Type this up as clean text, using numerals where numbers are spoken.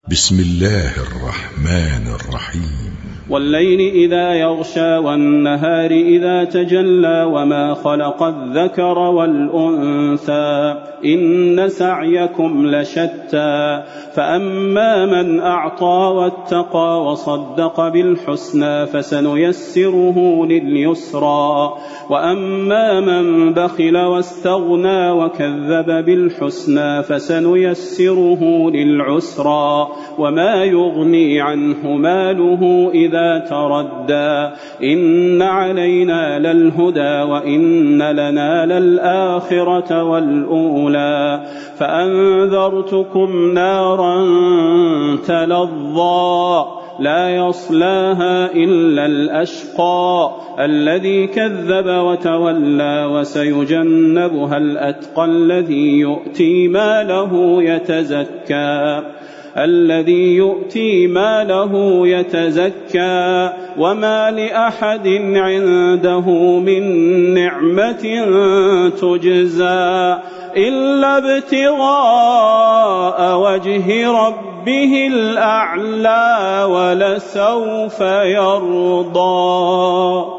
بسم الله الرحمن الرحيم. والليل إذا يغشى والنهار إذا تجلى وما خلق الذكر والأنثى إن سعيكم لشتى فأما من أعطى واتقى وصدق بالحسنى فسنيسره لليسرى وأما من بخل واستغنى وكذب بالحسنى فسنيسره للعسرى وما يغني عنه ماله إذا تردى إن علينا للهدى وإن لنا للآخرة والأولى فأنذرتكم نارا تلظى لا يصلاها إلا الأشقى الذي كذب وتولى وسيجنبها الأتقى الذي يؤتي ماله يتزكى وما لأحد عنده من نعمة تجزى إلا ابتغاء وجه ربه الأعلى ولسوف يرضى.